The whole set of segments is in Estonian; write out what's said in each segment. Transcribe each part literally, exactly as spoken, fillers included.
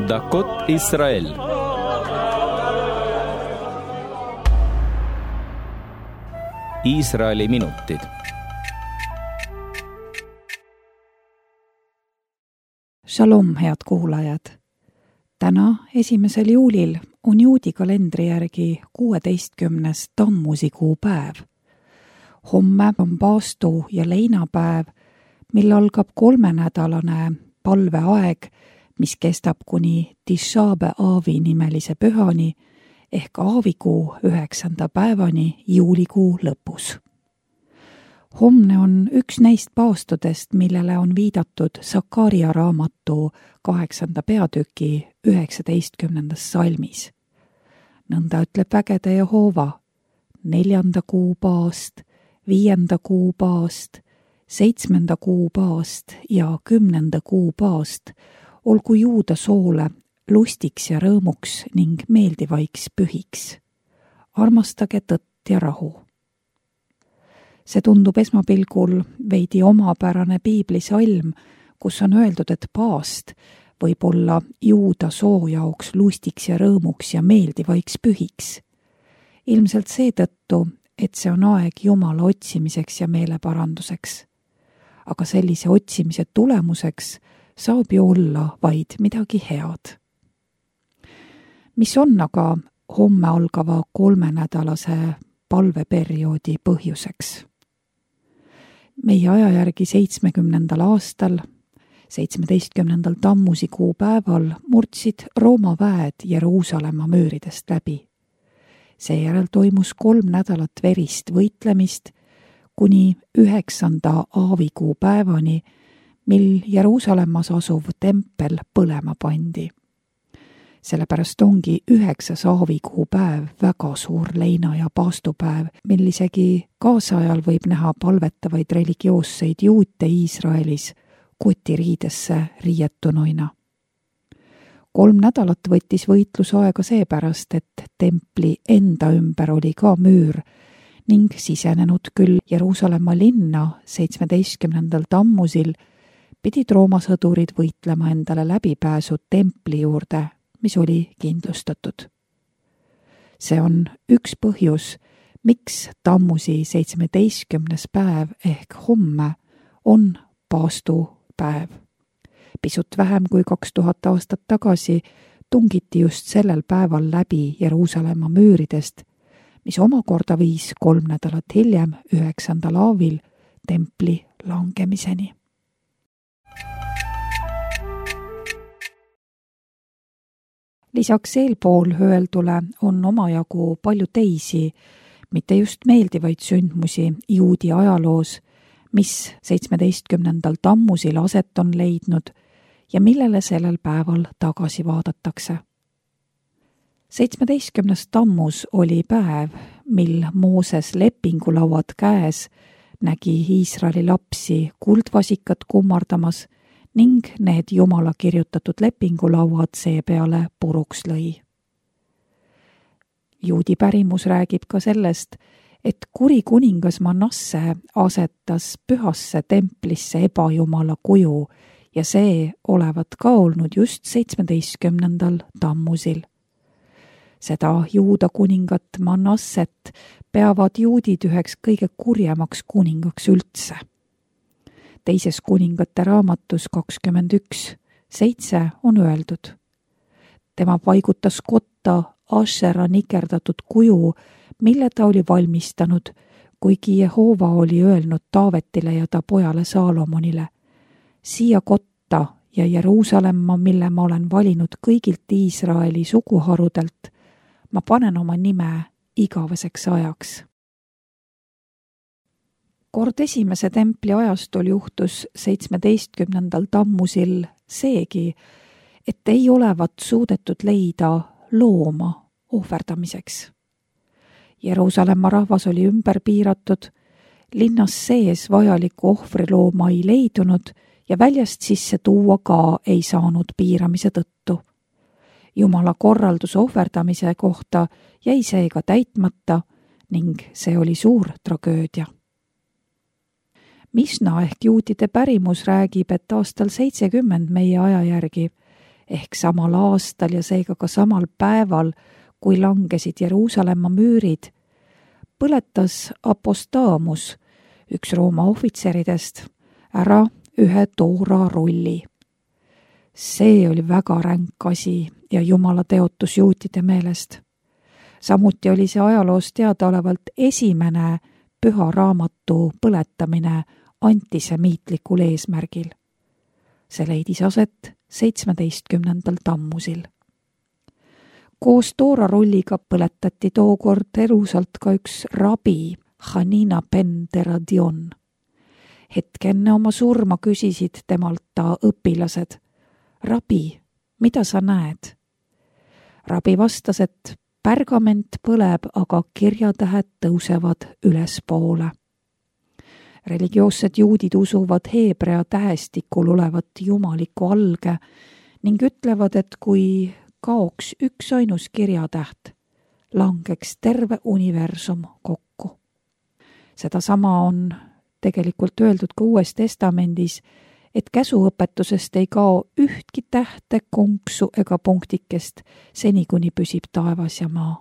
דקות ישראל. Iisraeli minutid. Shalom, head kuulajad! Täna, esimesel juulil, on juudi kalendri järgi kuueteistkümnes tammusikuu päev. Homme on paastu- ja leinapäev, mil algab kolmenädalane palveaeg, mis kestab kuni Tisha B'Aavi nimelise pühani ehk aavikuu üheksanda päevani juulikuu lõpus. Homne on üks neist paastudest, millele on viidatud Sakaria raamatu kaheksanda peatüki üheksateistkümnendas salmis. Nõnda ütleb vägede Jehova: neljanda kuu paast, viienda kuu paast, seitsmenda kuu paast ja kümnenda kuu paast olgu juuda soole lustiks ja rõõmuks ning meeldivaiks pühiks. Armastage tõtt ja rahu. See tundub esmapilgul veidi omapärane piiblisalm, kus on öeldud, et paast võib olla juuda soo jaoks lustiks ja rõõmuks ja meeldivaiks pühiks. Ilmselt seetõttu, et see on aeg Jumala otsimiseks ja meeleparanduseks. Aga sellise otsimise tulemuseks saab ju olla vaid midagi head. Mis on aga homme algava kolmenädalase palveperioodi põhjuseks? Meie aja järgi seitsmekümnendal aastal, seitsmeteistkümnendal tammusikuu päeval murdsid Rooma väed Jeruusalemma müüridest läbi. Seejärel toimus kolm nädalat verist võitlemist kuni üheksanda aavikuu päevani, mil Jeruusalemmas asuv tempel põlema pandi. Sellepärast ongi üheksas aavikuu päev väga suur leina- ja paastupäev, mil isegi kaasajal võib näha palvetavaid religioosseid juute Iisraelis kotiriidesse riietunuina. Kolm nädalat võttis võitlus aega seepärast, et templi enda ümber oli ka müür ning sisenenud küll Jeruusalemma linna seitsmeteistkümnendal tammusil, pidid Rooma sõdurid võitlema endale läbipääsu templi juurde, mis oli kindlustatud. See on üks põhjus, miks tammusi seitsmeteistkümnes päev ehk homme on paastupäev. Pisut vähem kui kaks tuhat aastat tagasi tungiti just sellel päeval läbi Jeruusalemma müüridest, mis omakorda viis kolm nädalat hiljem, üheksandal aavil, templi langemiseni. Lisaks eelpool öeldule on omajagu palju teisi, mitte just meeldivaid sündmusi juudi ajaloos, mis seitsmeteistkümnendal tammusil aset on leidnud ja millele sellel päeval tagasi vaadatakse. seitsmeteistkümnes tammus oli päev, mil Mooses lepingulauad käes nägi Iisraeli lapsi kuldvasikat kummardamas ning need Jumala kirjutatud lepingulauad seepeale puruks lõi. Juudi pärimus räägib ka sellest, et kuri kuningas Manasse asetas pühasse templisse ebajumala kuju ja see olevat ka olnud just seitsmeteistkümnendal tammusil. Seda juuda kuningat Manasset peavad juudid üheks kõige kurjemaks kuningaks üldse. Teises kuningate raamatus kakskümmend üks seitse on öeldud: tema paigutas kotta Ashera nikerdatud kuju, mille ta oli valmistanud, kuigi Jehova oli öelnud Taavetile ja ta pojale Saalomonile: siia kotta ja Jeruusalemma, mille ma olen valinud kõigilt Iisraeli suguharudelt, ma panen oma nime igaveseks ajaks. Kord esimese templi ajastul juhtus seitsmeteistkümnendal tammusil seegi, et ei olevat suudetud leida looma ohverdamiseks. Jeruusalemma rahvas oli ümber piiratud, linnas sees vajalikku ohvrilooma ei leidunud ja väljast sisse tuua ka ei saanud piiramise tõttu. Jumala korraldus ohverdamise kohta jäi seega täitmata ning see oli suur tragöödia. Misna ehk juutide pärimus räägib, et aastal seitsekümmend meie aja järgi ehk samal aastal ja seega ka samal päeval, kui langesid Jeruusalemma müürid, põletas Apostaamus, üks Rooma ohvitseridest, ära ühe toora rulli. See oli väga ränk asi ja Jumala teotus juutide meelest. Samuti oli see ajaloos teadaolevalt esimene püha raamatu põletamine antisemiitlikul eesmärgil. See leidis aset seitsmeteistkümnendal tammusil. Koos toora rulliga põletati tookord erusalt ka üks rabi, Hanina ben Teradion. Hetk enne oma surma küsisid temalt ta õpilased, rabi, mida sa näed? Rabi vastas, et pärgament põleb, aga kirjatähed tõusevad ülespoole. Religioossed juudid usuvad heebrea tähestikul olevat jumalikku alge ning ütlevad, et kui kaoks üks ainus kirjatäht, langeks terve universum kokku. Sedasama on tegelikult öeldud ka Uues Testamendis, et käsuõpetusest ei kao ühtki tähte, konksu ega punktikest, seni kuni püsib taevas ja maa.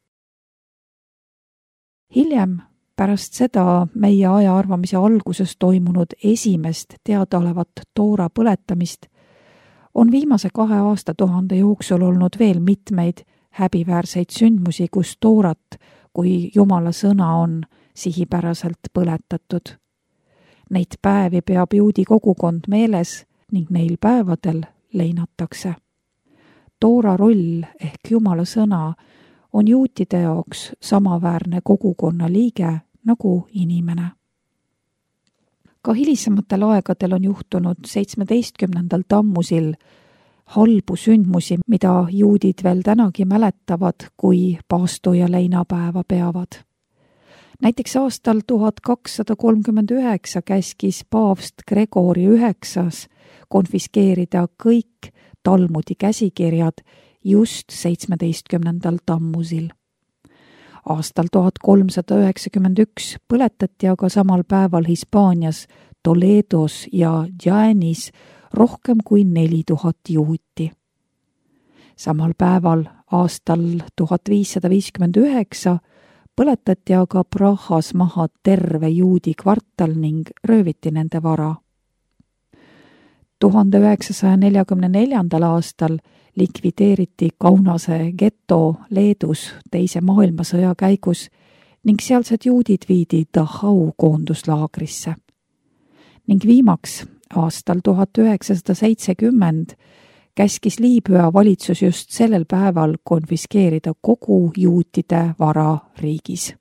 Hiljem, pärast seda meie aja arvamise alguses toimunud esimest teadaolevat toora põletamist, on viimase kahe aastatuhande jooksul olnud veel mitmeid häbiväärseid sündmusi, kus toorat kui Jumala sõna on sihipäraselt põletatud. Neid päevi peab juudi kogukond meeles ning neil päevadel leinatakse. Toora rull ehk Jumala sõna on juutide jaoks samaväärne kogukonna liige nagu inimene. Ka hilisematel aegadel on juhtunud seitsmeteistkümnendal tammusil halbu sündmusi, mida juudid veel tänagi mäletavad, kui paastu- ja leinapäeva peavad. Näiteks aastal tuhat kakssada kolmkümmend üheksa käskis paavst Gregori üheksas konfiskeerida kõik Talmudi käsikirjad just seitsmeteistkümnendal tammusil. Aastal tuhat kolmsada üheksakümmend üks põletati aga samal päeval Hispaanias, Toledos ja Jaenis rohkem kui neli tuhat juuti. Samal päeval aastal tuhat viissada viiskümmend üheksa põletati aga Prahas maha terve juudi kvartal ning rööviti nende vara. tuhande üheksasaja neljakümne neljandal aastal likvideeriti Kaunase geto Leedus teise maailmasõja käigus ning sealsed juudid viidi Dachau koonduslaagrisse. Ning viimaks aastal tuhat üheksasada seitsekümmend käskis Liibüa valitsus just sellel päeval konfiskeerida kogu juutide vara riigis.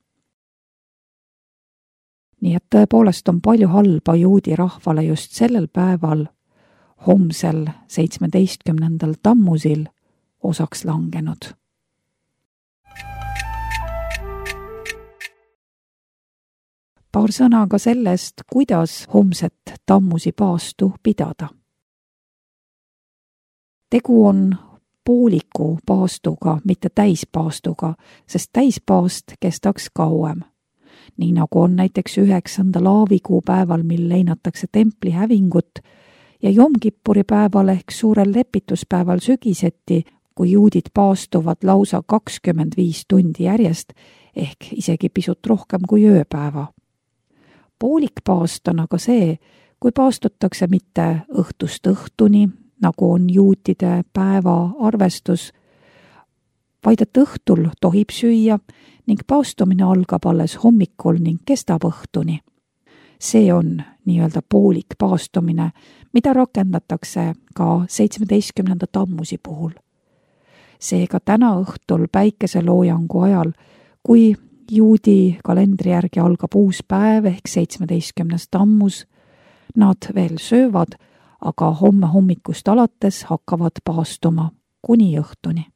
Nii et tõepoolest on palju halba juudi rahvale just sellel päeval, homsel seitsmeteistkümnendal tammusil osaks langenud. Paar sõna ka sellest, kuidas homset tammusi paastu pidada. Tegu on pooliku paastuga, mitte täispaastuga, sest täispaast kestaks kauem. Nii nagu on näiteks üheksandal aavikuu päeval, mil leinatakse templi hävingut, ja Jom-Kippuri päeval ehk suurel lepituspäeval sügiseti, kui juudid paastuvad lausa kakskümmend viis tundi järjest ehk isegi pisut rohkem kui ööpäeva. Poolik paast on aga see, kui paastutakse mitte õhtust õhtuni, nagu on juutide päeva arvestus, vaid et õhtul tohib süüa ning paastumine algab alles hommikul ning kestab õhtuni. See on nii-öelda poolik paastumine, mida rakendatakse ka seitsmeteistkümnenda tammusi puhul. Seega täna õhtul päikeseloojangu ajal, kui juudi kalendri järgi algab uus päev ehk seitsmeteistkümnes tammus, nad veel söövad, aga homme hommikust alates hakkavad paastuma kuni õhtuni.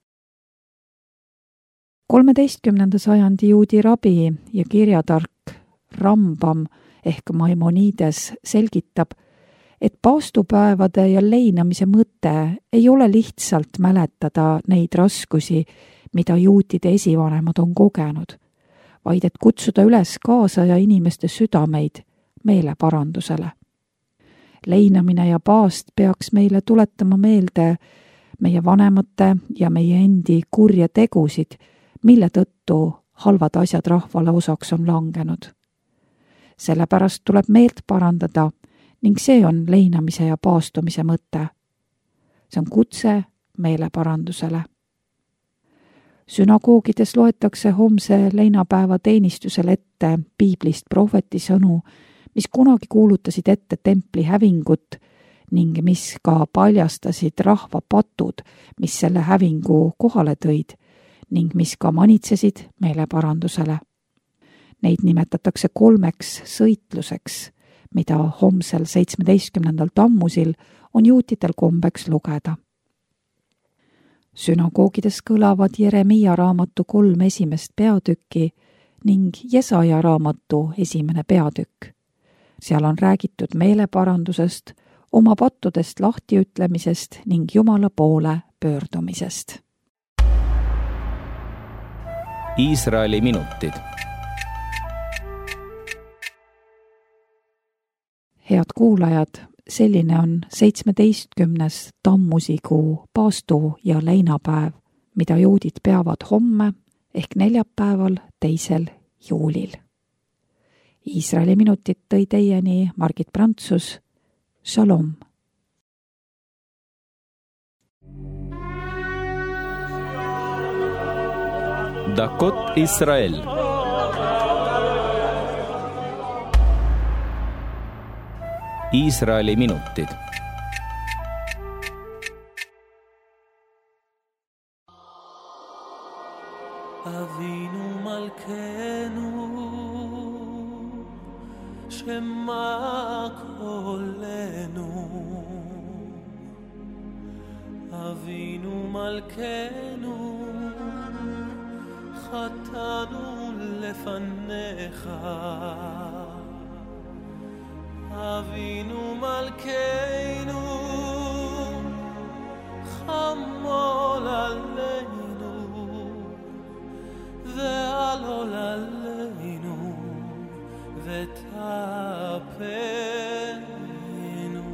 kolmeteistkümnenda sajandi juudi rabi ja kirjatark Rambam ehk Maimonides selgitab, et paastupäevade ja leinamise mõte ei ole lihtsalt mäletada neid raskusi, mida juutide esivanemad on kogenud, vaid et kutsuda üles kaasaja inimeste südameid meeleparandusele. Leinamine ja paast peaks meile tuletama meelde, meie vanemate ja meie endi kurja tegusid, mille tõttu halvad asjad rahvale osaks on langenud. Sellepärast tuleb meelt parandada ning see on leinamise ja paastumise mõte. See on kutse meeleparandusele. Sünagoogides loetakse homse leinapäeva teenistusel ette piiblist prohveti sõnu, mis kunagi kuulutasid ette templi hävingut ning mis ka paljastasid rahva patud, mis selle hävingu kohale tõid ning mis ka manitsesid meeleparandusele. Neid nimetatakse kolmeks sõitluseks, mida homsel seitsmeteistkümnendal tammusil on juutidel kombeks lugeda. Sünagoogides kõlavad Jeremiia raamatu kolm esimest peatükki ning Jesaja raamatu esimene peatükk. Seal on räägitud meeleparandusest, oma pattudest lahtiütlemisest ning Jumala poole pöördumisest. Iisraeli minutid. Head kuulajad, selline on seitsmeteistkümnes tammusikuu paastu- ja leinapäev, mida juudid peavad homme ehk neljapäeval teisel juulil. Iisraeli minutid tõi teieni Margit Prantsus. Shalom! דקות ישראל. Iisraeli minutid. אבינו מלכנו שמה קולנו, אבינו מלכנו חטאנו לפניך, אבינו מלכנו חמול עלינו ועלול עלינו ותאפנו.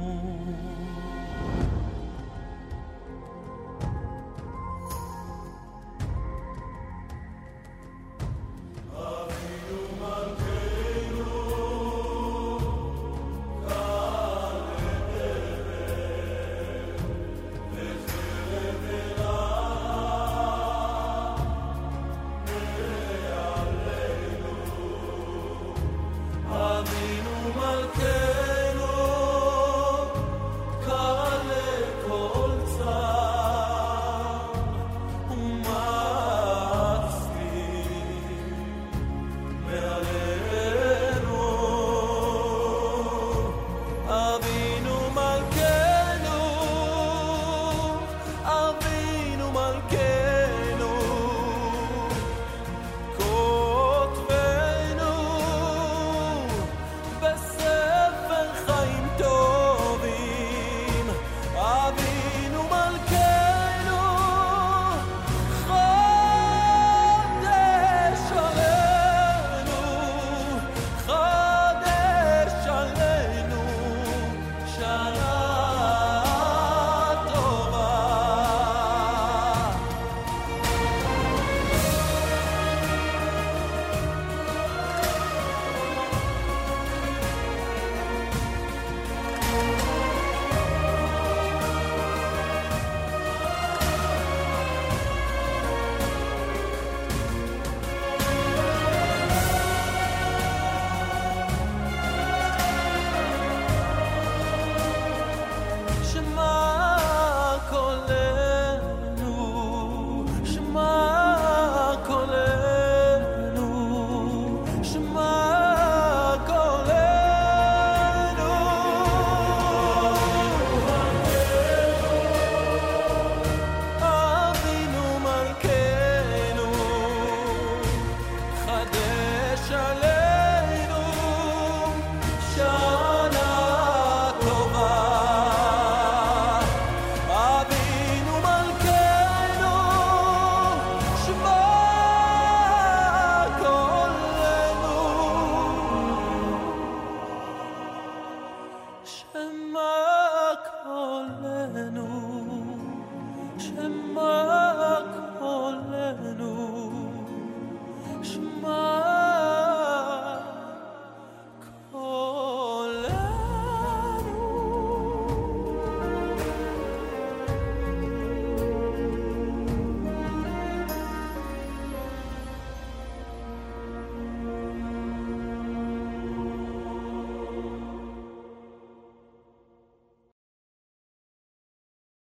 אבינו מלכנו Shema